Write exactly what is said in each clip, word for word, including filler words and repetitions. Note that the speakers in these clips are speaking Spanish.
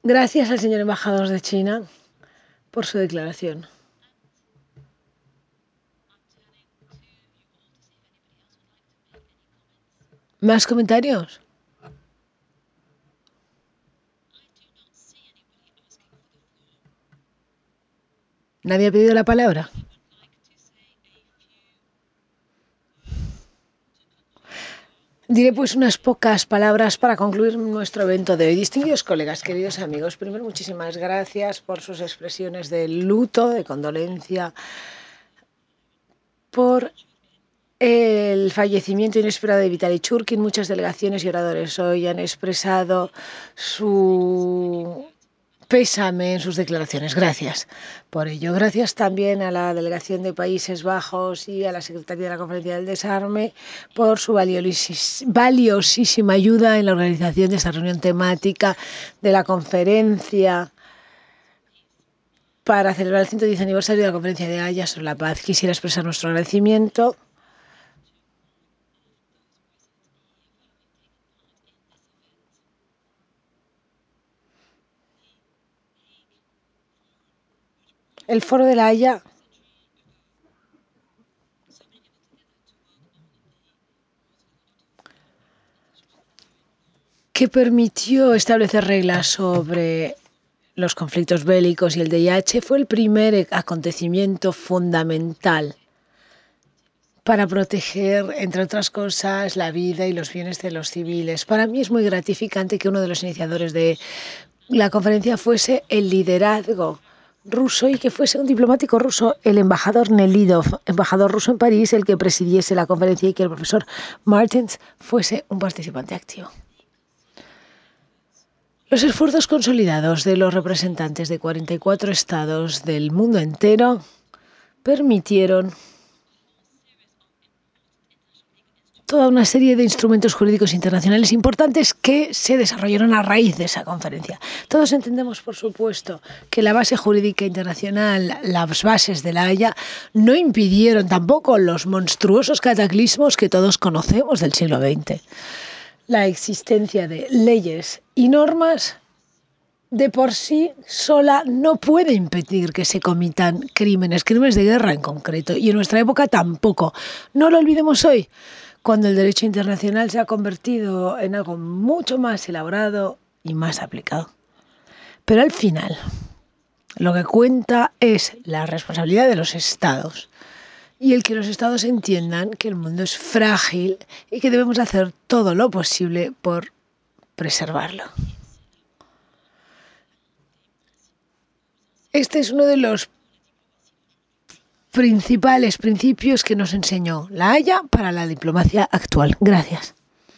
Gracias al señor embajador de China por su declaración. ¿Más comentarios? ¿Nadie ha pedido la palabra? Diré pues unas pocas palabras para concluir nuestro evento de hoy. Distinguidos colegas, queridos amigos, primero muchísimas gracias por sus expresiones de luto, de condolencia por el fallecimiento inesperado de Vitali Churkin. Muchas delegaciones y oradores hoy han expresado su pésame en sus declaraciones. Gracias por ello. Gracias también a la delegación de Países Bajos y a la Secretaría de la Conferencia del Desarme por su valiosísima ayuda en la organización de esta reunión temática de la conferencia para celebrar el ciento diez aniversario de la Conferencia de Haya sobre la Paz. Quisiera expresar nuestro agradecimiento el Foro de la Haya que permitió establecer reglas sobre los conflictos bélicos y el D I H fue el primer acontecimiento fundamental para proteger, entre otras cosas, la vida y los bienes de los civiles. Para mí es muy gratificante que uno de los iniciadores de la conferencia fuese el liderazgo ruso y que fuese un diplomático ruso, el embajador Nelidov, embajador ruso en París, el que presidiese la conferencia y que el profesor Martens fuese un participante activo. Los esfuerzos consolidados de los representantes de cuarenta y cuatro estados del mundo entero permitieron toda una serie de instrumentos jurídicos internacionales importantes que se desarrollaron a raíz de esa conferencia. Todos entendemos, por supuesto, que la base jurídica internacional, las bases de la Haya, no impidieron tampoco los monstruosos cataclismos que todos conocemos del siglo veinte. La existencia de leyes y normas de por sí sola no puede impedir que se comitan crímenes, crímenes de guerra en concreto, y en nuestra época tampoco. No lo olvidemos hoy, cuando el derecho internacional se ha convertido en algo mucho más elaborado y más aplicado. Pero al final, lo que cuenta es la responsabilidad de los Estados y el que los Estados entiendan que el mundo es frágil y que debemos hacer todo lo posible por preservarlo. Este es uno de los principales principios que nos enseñó la Haya para la diplomacia actual. Gracias.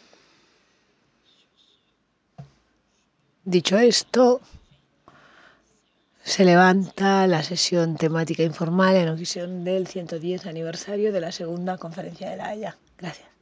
Dicho esto, se levanta la sesión temática informal en ocasión del ciento diez aniversario de la segunda conferencia de la Haya. Gracias.